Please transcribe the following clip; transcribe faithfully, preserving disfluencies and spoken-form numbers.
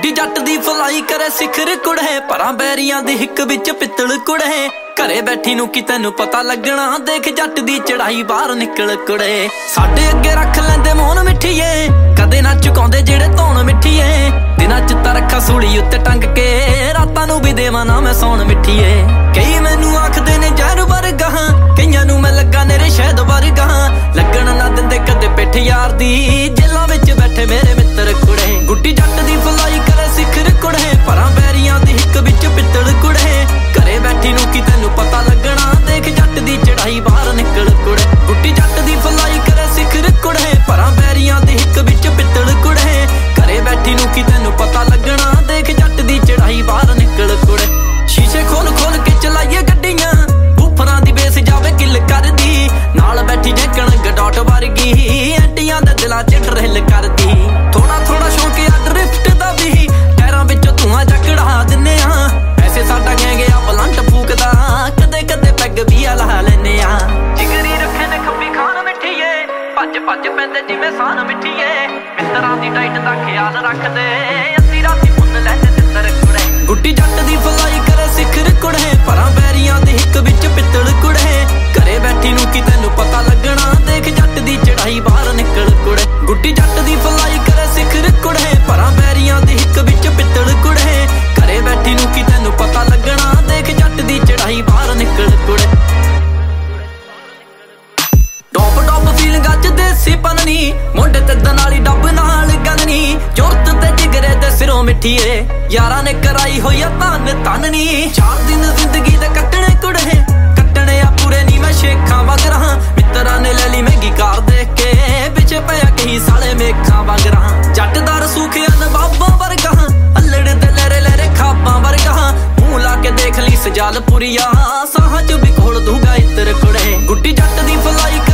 ਗੁੱਡੀ ਜੱਟ ਦੀ ਫਲਾਈ ਕਰੇ ਸਿਖਰ ਕੁੜੇ, ਪਰਾਂ ਬੈਰੀਆਂ ਦੀ ਹਿੱਕ ਵਿੱਚ ਪਿੱਤਲ ਕੁੜੇ। ਘਰੇ ਬੈਠੀ ਨੂੰ ਕੀ ਤੈਨੂੰ ਪਤਾ ਲੱਗਣਾ, ਦੇਖ ਜੱਟ ਦੀ ਚੜਾਈ ਬਾਹਰ ਨਿਕਲ ਕੁੜੇ। ਸਾਡੇ ਅੱਗੇ ਰੱਖ ਲੈਂਦੇ ਮੋਹਨ ਮਿੱਠੀਏ, ਕਦੇ ਨਾ ਚੁਕਾਉਂਦੇ ਜਿਹੜੇ ਧੌਣ ਮਿੱਠੀਏ। ਦਿਨਾਂ ਚ ਤਾਂ ਰੱਖਾ ਸੂਲੀ ਉੱਤੇ ਟੰਗ ਕੇ, ਰਾਤਾਂ ਨੂੰ ਵੀ ਦੇਵਾਂ ਨਾ ਮੈਂ ਸੌਣ ਮਿੱਠੀਏ। ਕਈ ਮੈਨੂੰ ਆਖਦੇ ਨੇ ਜ਼ਹਿਰ ਵਰਗਾ, ਕਈਆਂ ਨੂੰ ਮੈਂ ਲੱਗਾ ਨੇਰੇ ਸ਼ਹਿਦ ਵਰਗਾ। ਲੱਗਣ ਨਾ ਦਿੰਦੇ ਕਦੇ ਪਿੱਠ ਯਾਰ ਦੀ, ਜੇਲਾਂ ਵਿੱਚ ਬੈਠੇ ਮੇਰੇ ਮਿੱਤਰ ਕੁੜੇ। ਗੁੱਡੀ ਜੱਟ ਦੀ ਫਲਾਈ ਕਰੇ ਸਿਖਰ ਕੁੜੇ, ਪਰਾਂ ਬੈਰੀਆਂ ਦੀ ਹਿੱਕ ਵਿੱਚ ਪਿੱਤਲ ਕੁੜੇ। ਘਰੇ ਬੈਠੀ ਨੂੰ ਕੀ ਤੈਨੂੰ ਪਤਾ ਲੱਗਣਾ, ਦੇਖ ਜੱਟ ਦੀ ਚੜਾਈ ਬਾਹਰ ਨਿਕਲ ਕੁੜੇ। ਗੁੱਡੀ ਜੱਟ ਦੀ ਫਲਾਈ ਕਰੇ ਸਿਖਰ ਕੁੜੇ, ਪਰਾਂ ਬੈਰੀਆਂ ਦੀ ਹਿੱਕ ਵਿੱਚ ਪਿੱਤਲ ਕੁੜੇ। ਘਰੇ ਬੈਠੀ ਨੂੰ ਕੀ ਤੈਨੂੰ ਪਤਾ ਲੱਗਣਾ, ਦੇਖ ਜੱਟ ਦੀ ਚੜਾਈ ਬਾਹਰ ਨਿਕਲ ਕੁੜੇ। ਸ਼ੀਸ਼ੇ ਖੋਲ ਖੋਲ ਕੇ ਚਲਾਈਏ ਗੱਡੀਆਂ, ਬੂਫਰਾਂ ਦੀ ਬੇਸ ਜਾਵੇ ਕਿੱਲ ਕਰਦੀ। ਨਾਲ ਬੈਠੀ ਜੈਕਣ ਗਡਾਟ ਵਰਗੀ, ਐਂਟੀਆਂ ਦੇ ਦਿਲਾਂ ਚ ਡਰਿਲ ਕਰਦੀ। ਥੋੜਾ ਥੋੜਾ ਸ਼ੌਂਕ ਆ ਡਰਿਫਟ ਦਾ ਵੀ, ਟਾਇਰਾਂ ਵਿੱਚੋਂ ਧੂਆਂ ਜਕੜਾ ਦਿੰਨੇ ਆ। ਐਸੇ ਸਾਡਾ ਗੈਂਗ ਆ ਬਲੰਟ ਫੂਕਦਾ, ਕਦੇ ਕਦੇ ਪੈਗ ਵੀ ਆ ਲਾ ਲੈਨੇ ਆ। ਜਿਗਰੀ ਰੱਖੇ ਨੇ ਖੱਬੀ ਖਾਨ ਮਿੱਠੀਏ, ਭੱਜ ਭੱਜ ਪੈਂਦੇ ਜਿਵੇਂ ਸਾਨ ਮਿੱਠੀਏ। ਮਿੱਤਰਾਂ ਦੀ ਡਾਈਟ ਦਾ ਖਿਆਲ ਰੱਖਦੇ, ਅੱਧੀ ਰਾਤੀ ਮੁੰਨ ਲੈਂਦੇ ਤਿੱਤਰ ਕੁੜੇ। ਗੁੱਡੀ ਜੱਟ ਦੀ ਫਲਾਈ ਕਰੇ ਸਿਖਰ ਕੁੜੇ, ਪਰਾਂ ਬੈਰੀਆਂ ਦੀ ਹਿੱਕ ਵਿੱਚ ਪਿੱਤਲ ਕੁੜੇ। ਘਰੇ ਬੈਠੀ ਨੂੰ ਕੀ ਤੈਨੂੰ ਪਤਾ ਲੱਗਣਾ, ਦੇਖ ਜੱਟ ਦੀ ਚੜਾਈ ਬਾਹਰ ਨਿਕਲ ਕੁੜੇ। ਗੁੱਡੀ ਜੱਟ ਦੀ ਫਲਾਈ ਕਰੇ ਸਿਖਰ ਕੁੜੇ, ਪਰਾਂ ਬੈਰੀਆਂ ਦੀ ਹਿੱਕ ਵਿੱਚ ਪਿੱਤਲ ਕੁੜੇ। ਘਰੇ ਬੈਠੀ ਨੂੰ ਕੀ ਤੈਨੂੰ ਪਤਾ ਲੱਗਣਾ, ਦੇਖ ਜੱਟ ਦੀ ਚੜਾਈ ਬਾਹਰ ਨਿਕਲ ਕੁੜੇ। ਟੌਪ ਟੌਪ ਫੀਲਿੰਗਾਂ ਚ ਦੇਸੀ ਪਨਨੀ, ਮੁੰਡੇ ਤੇ ਦਨਾਲੀ ਡੱਬ ਨਾਲ ਗੰਨੀ। ਜੁਰਤ ਤੇ ਜਿਗਰੇ ਦੇ ਸਿਰੋਂ ਮਿੱਠੀਏ, ਯਾਰਾਂ ਨੇ ਕਰਾਈ ਹੋਈ ਆ ਧੰਨ ਧੰਨਨੀ। ਚਾਰ ਦਿਨ ਜ਼ਿੰਦਗੀ ਦੇ ਕੱਟਣੇ ਕੁੜੇ, ਕੱਟਣੇ ਆ ਪੂਰੇ ਨੀ ਮੈਂ ਸ਼ੇਖਾਂ ਵਾਂਗ ਰਹਾਂ। ਮਿੱਤਰਾਂ ਨੇ ਲੈ ਲਈ ਮਹਿੰਗੀ ਕਾਰ ਦੇਖ ਕੇ, ਪਿੱਛੇ ਪਿਆ ਕਹੀ ਸਾਲੇ ਮੇਖਾਂ ਵਾਂਗ ਰਹਾਂ। ਜੱਟ ਦਾ ਰਸੂਖਿਆ ਨਵਾਬਾਂ ਵਰਗਾ, ਅੱਲੜ ਦੇ ਲਹਿਰੇ ਲਹਿਰੇ ਖਾਬਾਂ ਵਰਗਾ। ਮੂੰਹ ਲਾ ਕੇ ਦੇਖ ਲਈ ਸਜਾਲ ਪੁਰੀਆ, ਸਾਹਾਂ ਚ ਵੀ ਖੋਲ ਦੂਗਾ ਇੱਤਰ ਕੁੜੇ। ਗੁੱਡੀ ਜੱਟ ਦੀ ਫਲਾਈ